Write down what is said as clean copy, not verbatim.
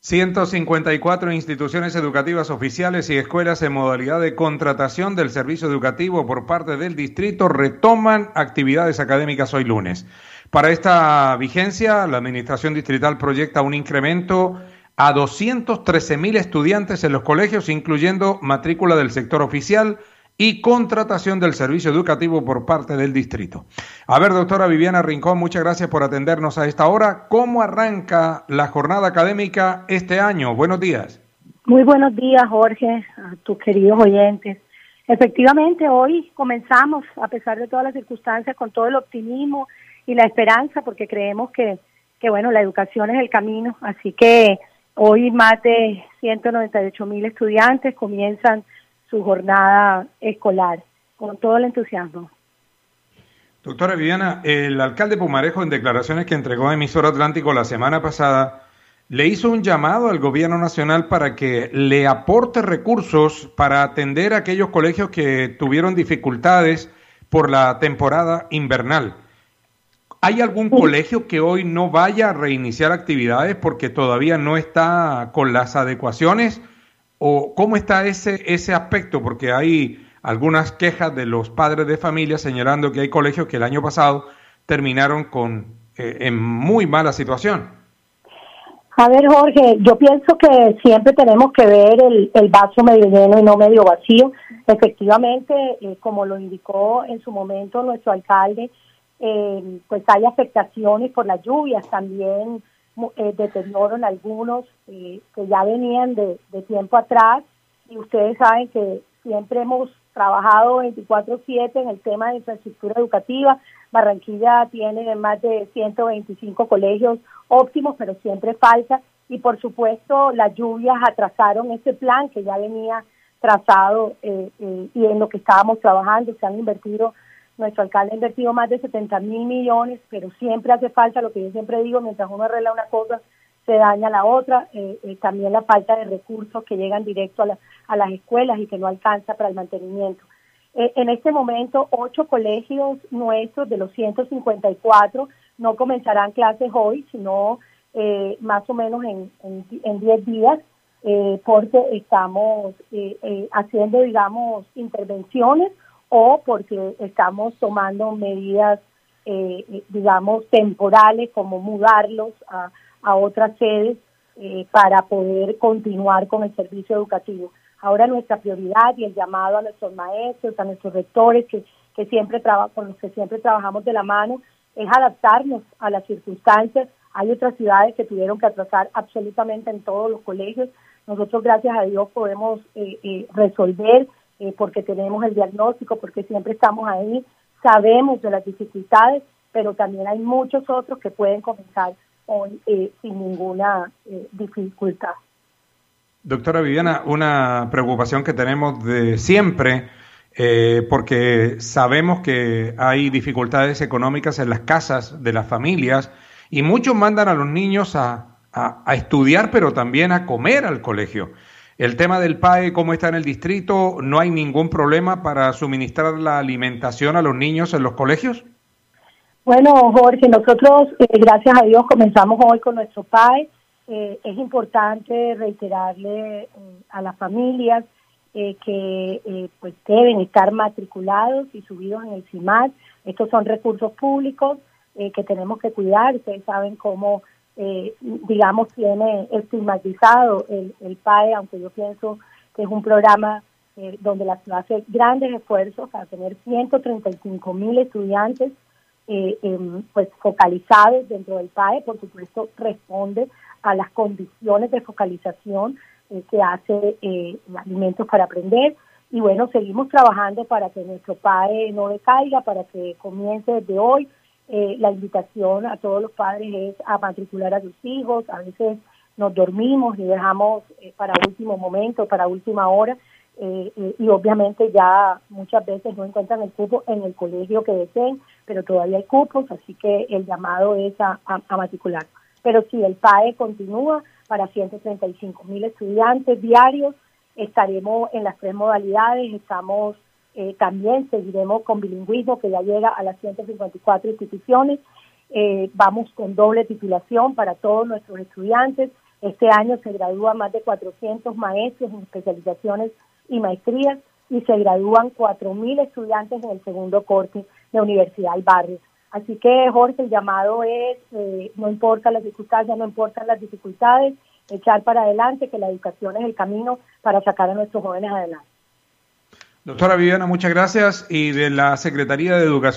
154 instituciones educativas oficiales y escuelas en modalidad de contratación del servicio educativo por parte del distrito retoman actividades académicas hoy lunes. Para esta vigencia, la administración distrital proyecta un incremento a 213.000 estudiantes en los colegios, incluyendo matrícula del sector oficial y contratación del servicio educativo por parte del distrito. A ver, doctora Viviana Rincón, muchas gracias por atendernos a esta hora. ¿Cómo arranca la jornada académica este año? Buenos días. Muy buenos días, Jorge, a tus queridos oyentes. Efectivamente, hoy comenzamos, a pesar de todas las circunstancias, con todo el optimismo y la esperanza, porque creemos que bueno, la educación es el camino. Así que hoy más de 198.000 estudiantes comienzan su jornada escolar, con todo el entusiasmo. Doctora Viviana, el alcalde Pumarejo, en declaraciones que entregó a Emisora Atlántico la semana pasada, le hizo un llamado al gobierno nacional para que le aporte recursos para atender a aquellos colegios que tuvieron dificultades por la temporada invernal. ¿Hay algún colegio que hoy no vaya a reiniciar actividades porque todavía no está con las adecuaciones? ¿O cómo está ese aspecto? Porque hay algunas quejas de los padres de familia señalando que hay colegios que el año pasado terminaron en muy mala situación. A ver, Jorge, yo pienso que siempre tenemos que ver el vaso medio lleno y no medio vacío. Efectivamente, como lo indicó en su momento nuestro alcalde, pues hay afectaciones por las lluvias, también deterioro en algunos que ya venían de tiempo atrás, y ustedes saben que siempre hemos trabajado 24/7 en el tema de infraestructura educativa. Barranquilla tiene más de 125 colegios óptimos, pero siempre falta, y por supuesto las lluvias atrasaron ese plan que ya venía trazado y en lo que estábamos trabajando. Nuestro alcalde ha invertido más de 70.000 millones, pero siempre hace falta, lo que yo siempre digo, mientras uno arregla una cosa, se daña la otra. También la falta de recursos que llegan directo a las escuelas y que no alcanza para el mantenimiento. En este momento, 8 colegios nuestros de los 154 no comenzarán clases hoy, sino más o menos en 10 días, porque estamos haciendo, digamos, intervenciones, o porque estamos tomando medidas, digamos, temporales, como mudarlos a otras sedes para poder continuar con el servicio educativo. Ahora nuestra prioridad y el llamado a nuestros maestros, a nuestros rectores, que siempre con los que siempre trabajamos de la mano, es adaptarnos a las circunstancias. Hay otras ciudades que tuvieron que atrasar absolutamente en todos los colegios. Nosotros, gracias a Dios, podemos resolver, porque tenemos el diagnóstico, porque siempre estamos ahí, sabemos de las dificultades, pero también hay muchos otros que pueden comenzar hoy sin ninguna dificultad. Doctora Viviana, una preocupación que tenemos de siempre, porque sabemos que hay dificultades económicas en las casas de las familias y muchos mandan a los niños a estudiar, pero también a comer al colegio. El tema del PAE, ¿cómo está en el distrito? ¿No hay ningún problema para suministrar la alimentación a los niños en los colegios? Bueno, Jorge, nosotros, gracias a Dios, comenzamos hoy con nuestro PAE. Es importante reiterarle a las familias que pues deben estar matriculados y subidos en el CIMAD. Estos son recursos públicos que tenemos que cuidar. Ustedes saben cómo digamos, tiene estigmatizado el PAE, aunque yo pienso que es un programa donde la ciudad hace grandes esfuerzos para tener 135.000 estudiantes pues focalizados dentro del PAE. Por supuesto, responde a las condiciones de focalización que hace Alimentos para Aprender. Y bueno, seguimos trabajando para que nuestro PAE no decaiga, para que comience desde hoy. La invitación a todos los padres es a matricular a sus hijos. A veces nos dormimos y dejamos para último momento, para última hora, y obviamente ya muchas veces no encuentran el cupo en el colegio que deseen, pero todavía hay cupos, así que el llamado es a matricular. Pero si el PAE continúa para 135.000 estudiantes diarios, estaremos en las 3 modalidades. También seguiremos con bilingüismo, que ya llega a las 154 instituciones. Vamos con doble titulación para todos nuestros estudiantes. Este año se gradúan más de 400 maestros en especializaciones y maestrías y se gradúan 4.000 estudiantes en el segundo corte de Universidad del Barrio. Así que, Jorge, el llamado es, no importa las circunstancias, no importan las dificultades, echar para adelante, que la educación es el camino para sacar a nuestros jóvenes adelante. Doctora Viviana, muchas gracias. Y de la Secretaría de Educación